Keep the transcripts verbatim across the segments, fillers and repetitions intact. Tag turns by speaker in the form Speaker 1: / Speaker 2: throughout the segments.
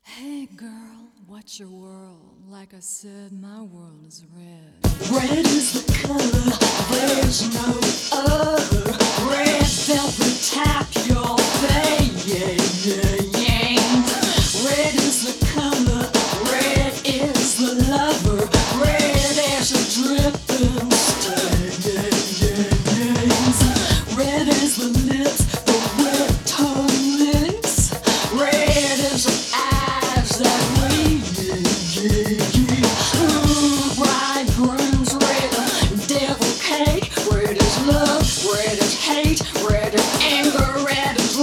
Speaker 1: Hey girl, what's your world? Like I said, my world is red.
Speaker 2: Red is the color, there's no other. Red velvet tapioca. Red is the color, red is the lover. Red as a dripping stains. Red is the lips, the red tongue licks. Red is the eyes that we bridegroom's red, devil cake. Red is love, red is hate, red is anger, red is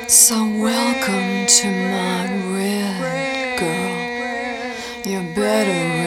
Speaker 1: So welcome to my red girl. You better